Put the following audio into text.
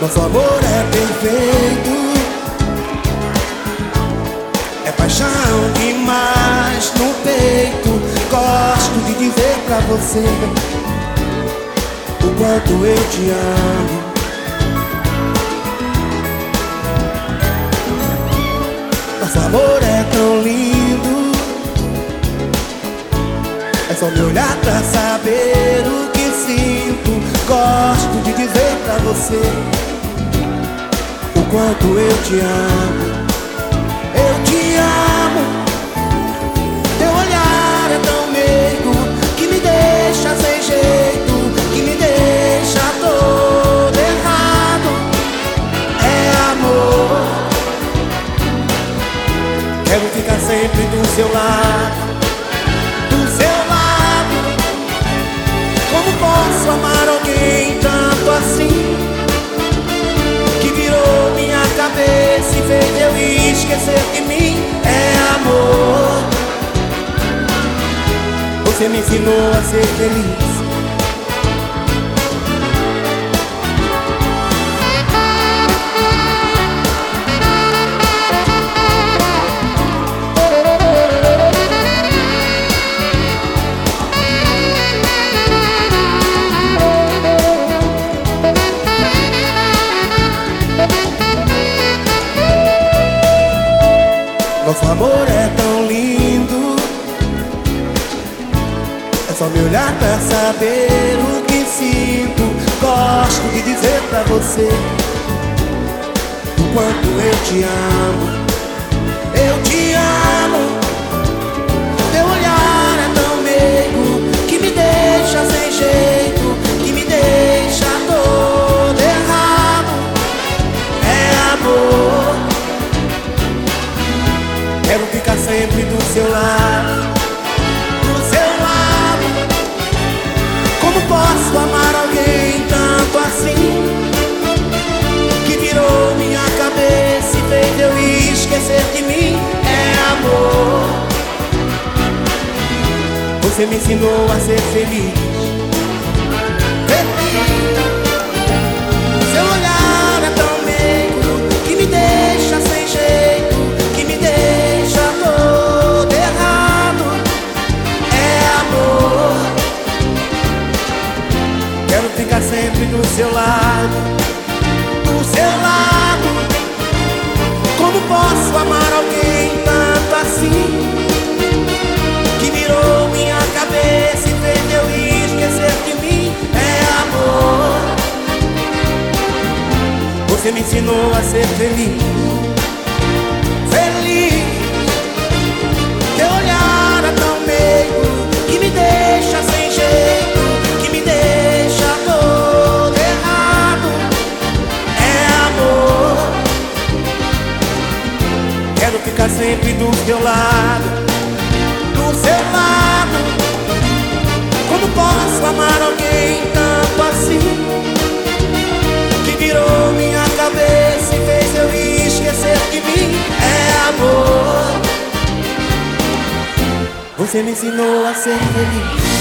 Nosso amor é perfeito, é paixão demais no peito. Gosto de dizer pra você o quanto eu te amo. Nosso amor é tão lindo, é só me olhar pra saber o que sinto. Gosto de dizer pra você o quanto eu te amo. Eu te amo. Teu olhar é tão meigo que me deixa sem jeito, que me deixa todo errado. É amor. Quero ficar sempre do seu lado, do seu lado. Como posso amar alguém tanto assim, que virou minha cabeça e fez eu esquecer de mim? É amor. Você me ensinou a ser feliz. Nosso amor é tão lindo, é só me olhar pra saber o que sinto. Gosto de dizer pra você o quanto eu te amo. Eu te amo. Teu olhar é tão meigo que me deixa sem jeito, que me deixa todo errado. É amor. Quero ficar sempre do seu lado, do seu lado. Como posso amar alguém tanto assim, que virou minha cabeça e fez eu esquecer de mim? É amor. Você me ensinou a ser feliz. Feliz. Seu olhar é tão meigo que me deixa sem jeito, que me deixa todo errado. É amor. Quero ficar sempre do seu lado, do seu lado. Como posso amar alguém tanto assim, que virou minha cabeça e fez eu esquecer de mim? É amor. Você me ensinou a ser feliz. Feliz. Teu olhar é tão meigo que me deixa sem jeito, que me deixa todo errado. É amor. Quero ficar sempre do seu lado, do seu lado. Como posso amar alguém tanto assim, que virou minha cabeça e fez eu esquecer de mim? É amor. Você me ensinou a ser feliz.